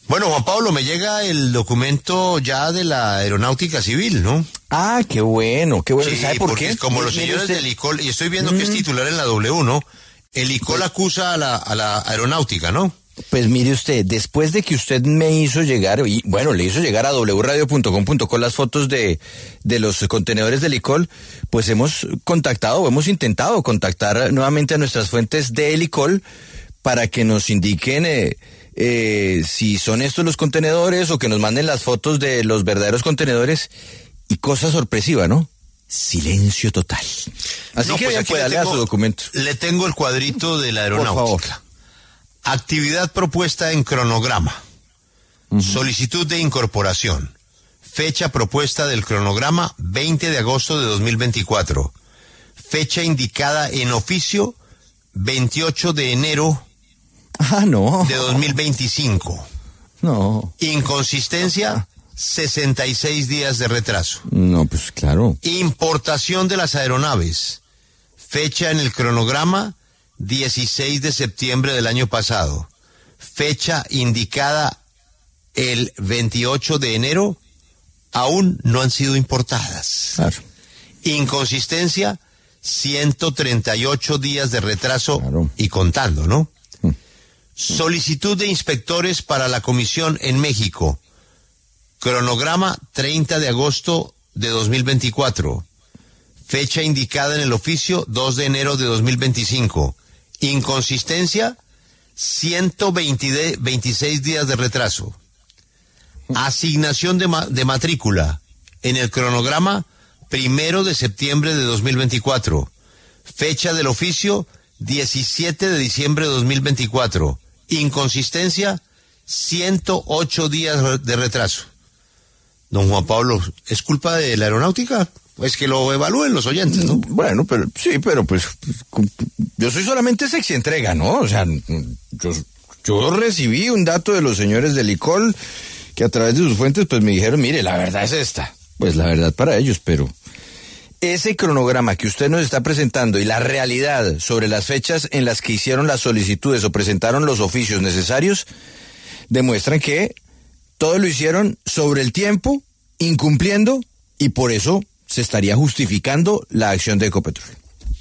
Bueno, Juan Pablo, me llega el documento ya de la Aeronáutica Civil, ¿no? Ah, qué bueno, qué bueno. Sí, ¿Sabe por qué? Como los señores del ICOL, y estoy viendo que es titular en la W, ¿no? El ICOL acusa a la aeronáutica, ¿no? Pues mire usted, después de que usted me hizo llegar, y bueno, le hizo llegar a wradio.com.co las fotos de los contenedores del ICOL, pues hemos intentado contactar nuevamente a nuestras fuentes del ICOL para que nos indiquen si son estos los contenedores o que nos manden las fotos de los verdaderos contenedores, y cosa sorpresiva, ¿no? Silencio total. Así No, que pues bien pueda leer su documento. Le tengo el cuadrito de la aeronáutica. Por favor. Actividad propuesta en cronograma. Solicitud de incorporación. Fecha propuesta del cronograma 20 de agosto de 2024. Fecha indicada en oficio 28 de enero de 2025. No. Inconsistencia 66 días de retraso. No, pues claro. Importación de las aeronaves. Fecha en el cronograma 16 de septiembre del año pasado. Fecha indicada el 28 de enero. Aún no han sido importadas. Claro. Inconsistencia 138 días de retraso, claro, y contando, ¿no? Solicitud de inspectores para la comisión en México. Cronograma 30 de agosto de 2024. Fecha indicada en el oficio 2 de enero de 2025. Inconsistencia 126 días de retraso. Asignación de matrícula en el cronograma 1 de septiembre de 2024. Fecha del oficio 17 de diciembre de 2024. Inconsistencia 108 días de retraso. Don Juan Pablo, ¿es culpa de la aeronáutica? Pues que lo evalúen los oyentes, ¿no? Bueno, pero sí, pero pues yo soy solamente sexientrega, ¿no? O sea, yo recibí un dato de los señores del ICOL que a través de sus fuentes pues me dijeron, mire, la verdad es esta. Pues la verdad para ellos, pero ese cronograma que usted nos está presentando y la realidad sobre las fechas en las que hicieron las solicitudes o presentaron los oficios necesarios demuestran que todo lo hicieron sobre el tiempo, incumpliendo, y por eso se estaría justificando la acción de Ecopetrol.